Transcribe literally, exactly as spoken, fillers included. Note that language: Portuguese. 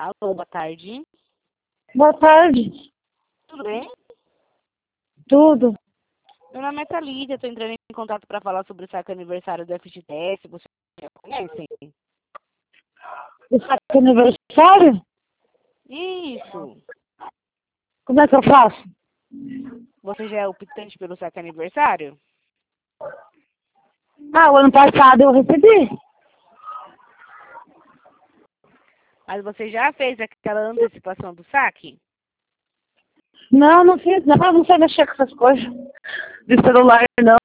Alô, boa tarde. Boa tarde. Tudo bem? Tudo. Meu nome é Thalita, estou entrando em contato para falar sobre o saque aniversário do F G T S. Vocês já conhecem? O saque aniversário? Isso. Como é que eu faço? Você já é optante pelo saque aniversário? Ah, o ano passado eu recebi. Mas você já fez aquela antecipação do saque? Não, não fiz. Não, não sei mexer com essas coisas. De celular, não.